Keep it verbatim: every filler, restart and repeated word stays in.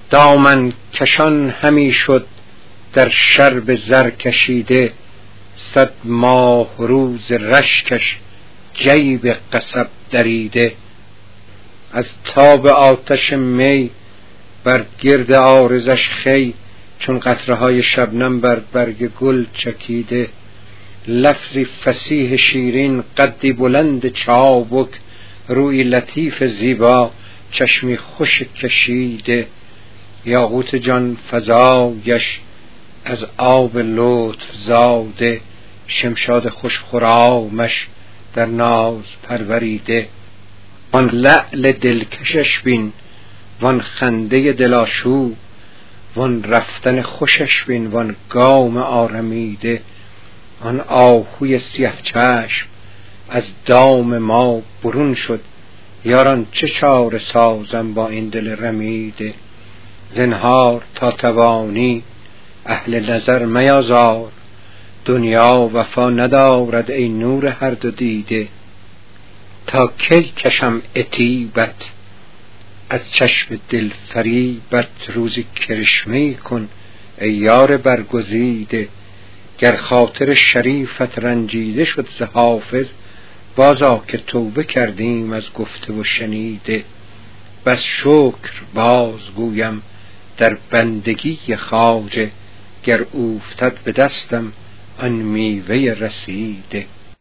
دامن کشان همی شد در شرب زر کشیده، صد ماه روز رشکش جیب قصب دریده. از تاب آتش می بر گرد عارضش خوی، چون قطره های شبنم بر برگ گل چکیده. لفظی فصیح شیرین، قدی بلند چابک، روی لطیف زیبا، چشمی خوش کشیده. یاقوت جان فزایش از آب لطف زاده، شمشاد خوش خرامش در ناز پروریده. وان لعل دلکشش بین، وان خنده دلاشوب، وان رفتن خوشش بین، وان گام آرمیده. آن آهوی سیه چشم از دام ما برون شد، یاران چه چاره سازم با این دل رمیده. زنهار تا توانی اهل نظر میازار، دنیا وفا ندارد ای نور هر دو دیده. تا کی کشم عتیبت از چشم دل فریبت، روزی کرشمه کن ای یار برگزیده. گر خاطر شریفت رنجیده شد ز حافظ، بازا که توبه کردیم از گفته و شنیده. بس شکر باز گویم در بندگی خواجه، گر اوفتد به دستم آن میوه رسیده.